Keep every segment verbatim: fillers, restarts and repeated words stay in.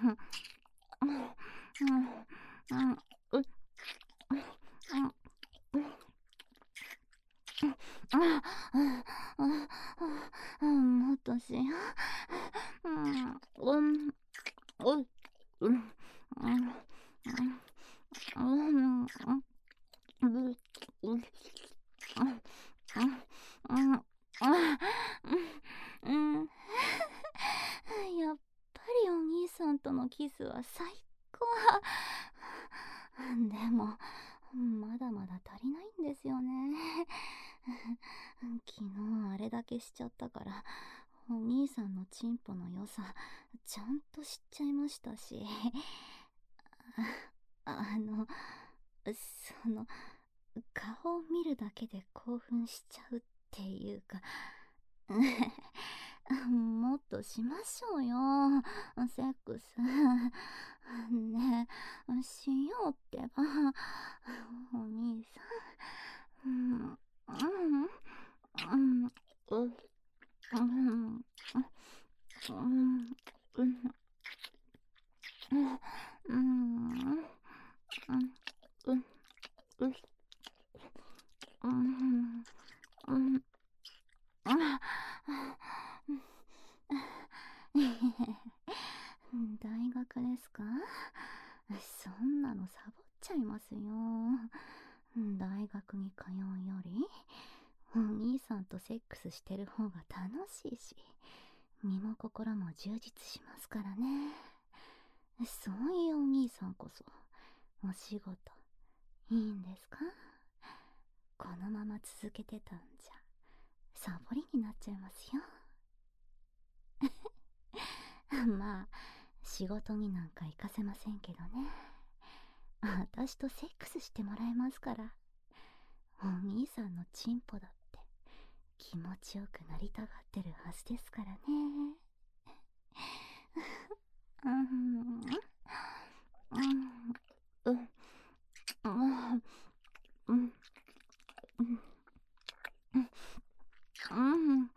もっとしよう。うん、うん、うん、うん、うん、うん、うん、やっぱりお兄さんとのキスは最高。でもまだまだ足りないんですよね。昨日あれだけしちゃったからお兄さんのチンポの良さちゃんと知っちゃいましたし、ああのその顔を見るだけで興奮しちゃうっていうかもっとしましょうよセックスねえ、しようってばお兄さん。うんうんうんうんうんうんうんうんうんうん大学ですか？そんなのサボっちゃいますよ。大学に通うよりお兄さんとセックスしてる方が楽しいし身も心も充実しますからね。そういうお兄さんこそお仕事いいんですか？このまま続けてたんじゃサボりになっちゃいますよ。まあ仕事になんか行かせませんけどね。私とセックスしてもらえますから。お兄さんのチンポだって気持ちよくなりたがってるはずですからね。うんうんうんうんうんうんうん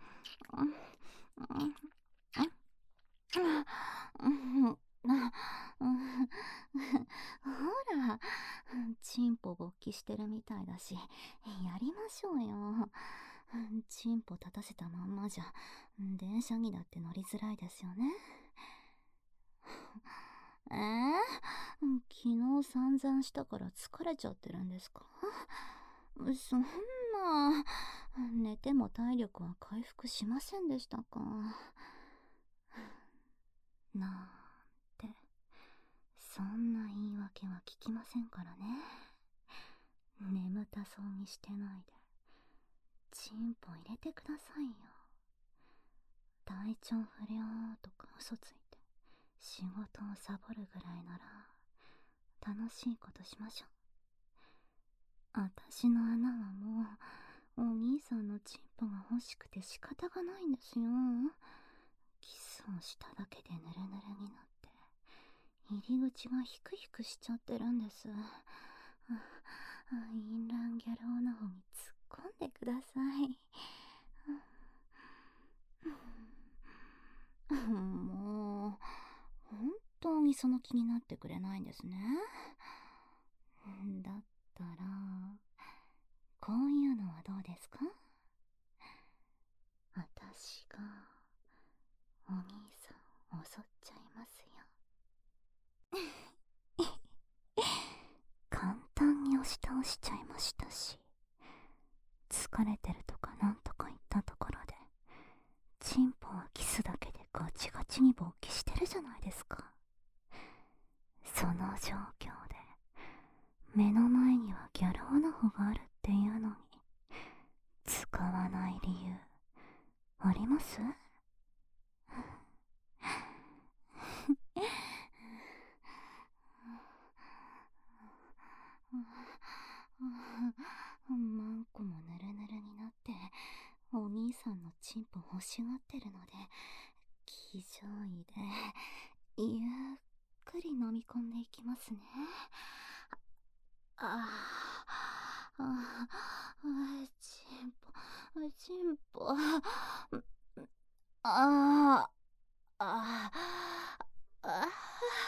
ほら、チンポ勃起してるみたいだし、やりましょうよ。チンポ立たせたまんまじゃ、電車にだって乗りづらいですよね。えー、昨日散々したから疲れちゃってるんですか？そんな、寝ても体力は回復しませんでしたか？なんて、そんな言い訳は聞きませんからね。眠たそうにしてないで、チンポ入れてくださいよ。体調不良とか嘘ついて仕事をサボるぐらいなら楽しいことしましょう。私の穴はもうお兄さんのチンポが欲しくて仕方がないんですよ。キスをしただけでヌルヌルになって入り口がヒクヒクしちゃってるんです。インランギャルオナホに突っ込んでください。もう本当にその気になってくれないんですね。だったらこういうのはどうですか？私がお兄さんを襲っちゃいますよ。簡単に押し倒しちゃいましたし、疲れてるとかなんとか言ったところでチンポはキスだけでガチガチに勃起してるじゃないですか。その状況で目の前にはギャルオナホがあるっていうのに使わない理由あります？マンコもヌルヌルになってお兄さんのチンポ欲しがってるので気丈位でゆっくり飲み込んでいきますね。ああ、ああ、チンポ、チンポ、ああ、ああ、ああ。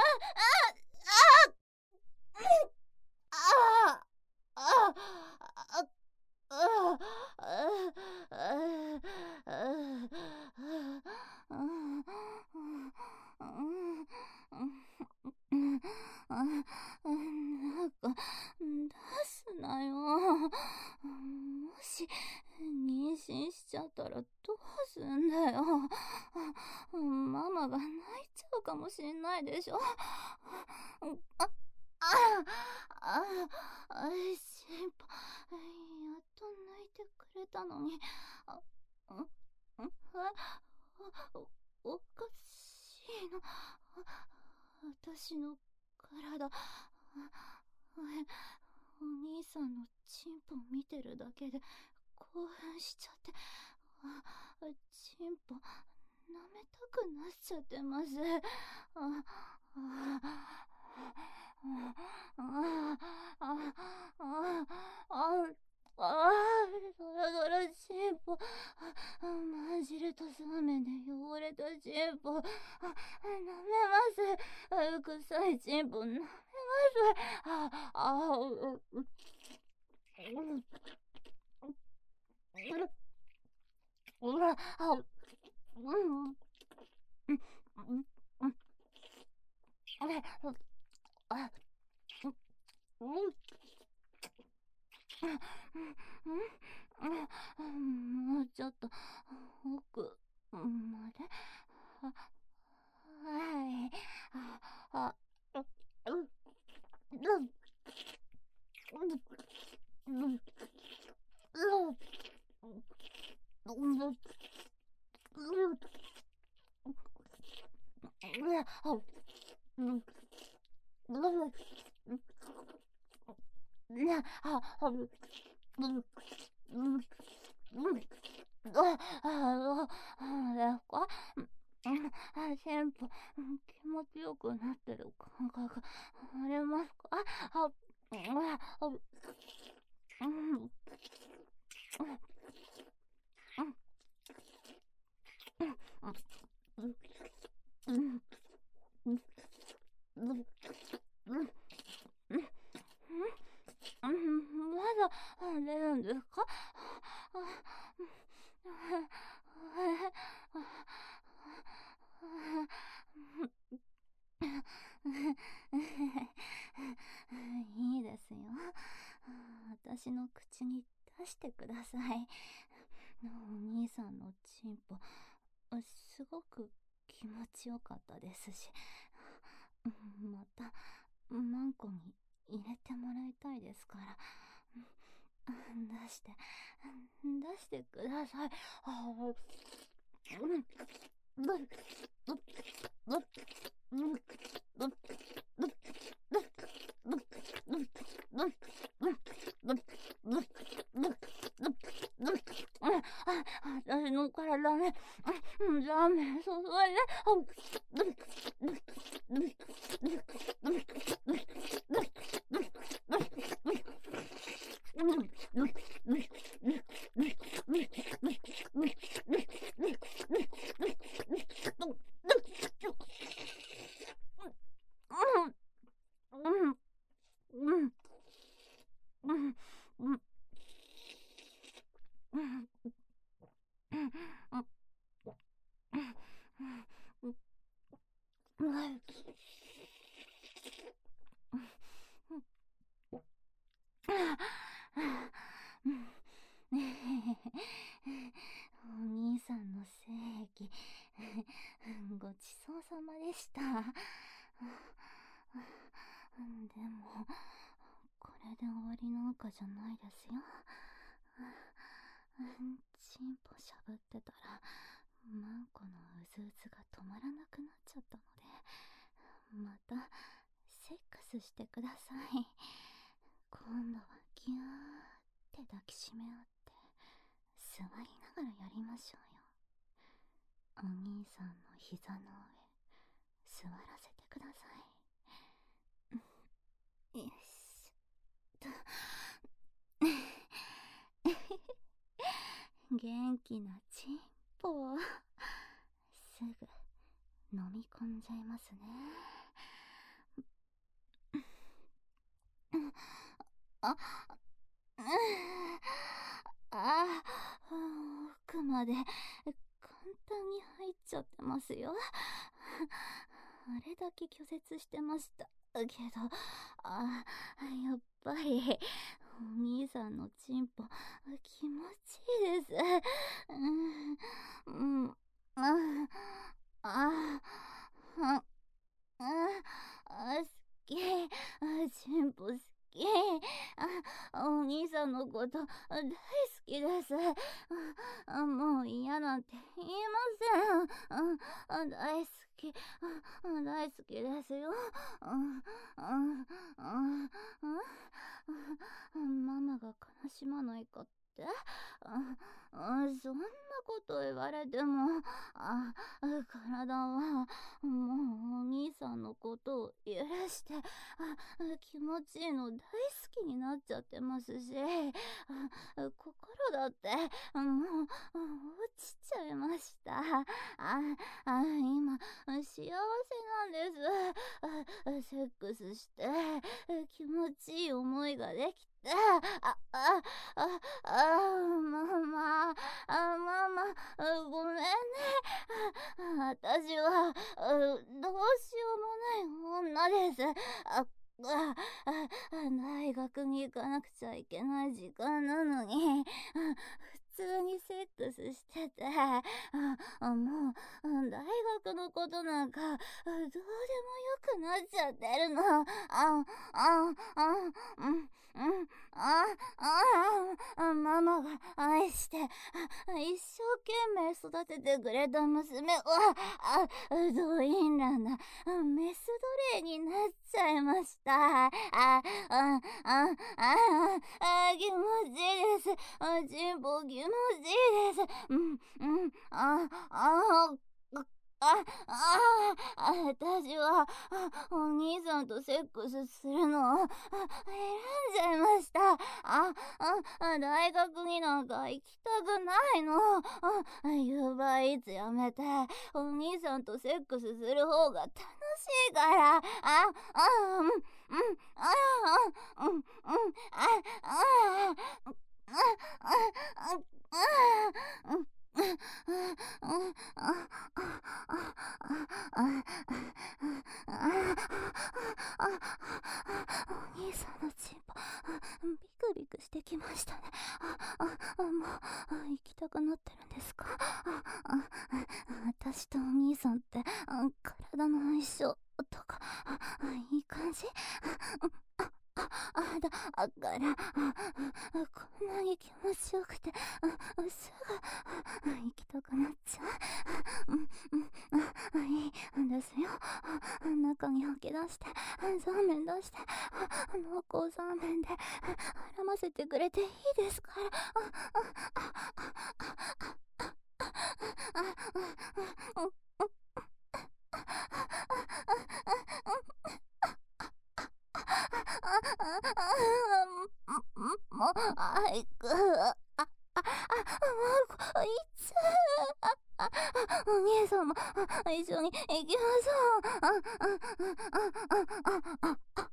なんか、出すなよ。もし、妊娠しちゃったらどうすんだよ。ママが泣いちゃうかもしんないでしょ。あ、あ、あ、あ、心配。やっと泣いてくれたのに。あ、ん、ん、あ、お、おかしいの。私の体、お兄さんのチンポ見てるだけで興奮しちゃって、チンポ舐めたくなっちゃってます。あああああああああ、ドラドラチンポ、マジレとサメで汚れたチンポ、舐めます。臭いチンポ舐めます。ああ、う、う、うわ、あ、うん、うん、うん、うん、あれ、あ、うん、うん、うん、もうちょっと奥まで。は、はい。あ、あ、う、う、う、う、う、う、う、全部気持ちよくなってる感覚ありますか？あ、あ、うん、うん、うん、うん、うん、まだ出るんですか？ いいですよ。私の口に出してください。お兄さんのチンポ、すごく気持ちよかったですし、またマンコに入れてもらいたいですから、出して出してください。私の体ね、ダメ、そそれお兄さんの精液、ごちそうさまでした。でも、これで終わりなんかじゃないですよ。チンポしゃぶってたら、マンコのうずうずが止まらなくなっちゃったので、またセックスしてください。今度はギューって抱きしめ合って座りながらやりましょうよ。お兄さんの膝の上座らせてください。よしと元気なチンポ、すぐ飲み込んじゃいますね。あ、あ、奥まで簡単に入っちゃってますよ。あれだけ拒絶してましたけど、あ、やっぱりお兄さんのチンポ気持ちいいです。うん、うん、あ、あ、あ、あ、好き、チンポ好き、あ、お兄さんのこと大好きです。もう嫌なんて言いません。大好き、大好きですよ。ママが悲しまないかって、そんなこと言われても、あ、体はもうお兄さんのことを許して、気持ちいいの大好きになっちゃってますし、心だってもう落ちちゃいました。ああ、今幸せなんです。セックスして気持ちいい思いができて、あ、あ、あ、あ、ママ、あ、ママ、ごめんね。私はどうしようもない女です。あ、あ、あ、大学に行かなくちゃいけない時間なのに、普通にセックスしてて、あ、もう大学のことなんかどうでもよくなっちゃってるの。あ、あ、あ、うん、うん、あ、あ、ママが愛して一生懸命育ててくれた娘は、あ、ドインランなメス奴隷になっちゃいました。あ、あ、あ、あ、あ、気持ちいいです。チンポ気持ちいいです。うん、うん、あ、あ、あ、ああ、私はお兄さんとセックスするのを選んじゃいました。あ、あ、大学になんか行きたくないの。夕張いつやめてお兄さんとセックスする方が楽しいから。あ、あ、うん、うん、あ、うん、うん、あ、あ、あ、あ、あ、うん。あ、 お兄さんのチンポ、ビクビクしてきましたね。あ、あ、もう、行きたくなってるんですか？あ、あ、私とお兄さんって、体の相性とか、いい感じ？あ、あ、あ、だから、こんなに気持ちよくて、すぐ行きたくなっちゃう。うん、うん、いいんですよ。中に吐き出して、ザーメン出して、濃厚ザーメンで絡ませてくれていいですから。もう、あいく、あ、あ、あ、もう、いつ、あ、お兄さんも一緒に行きましょう。あ、あ、あ、あ、あ、あ、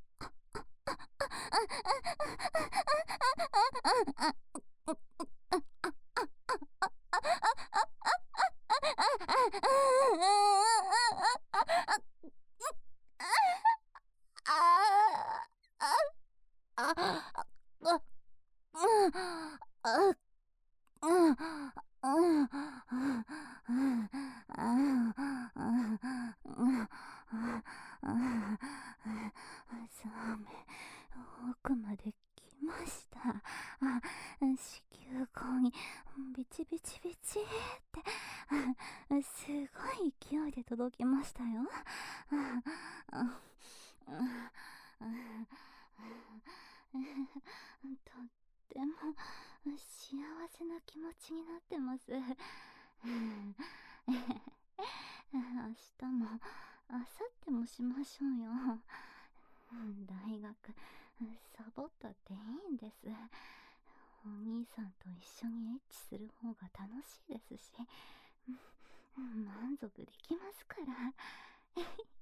奥まで来ました。あ、子宮口にビチビチビチってすごい勢いで届きましたよ。とっても幸せな気持ちになってます。明日も明後日もしましょうよ。大学サボったっていいんです。お兄さんと一緒にエッチする方が楽しいですし、満足できますから。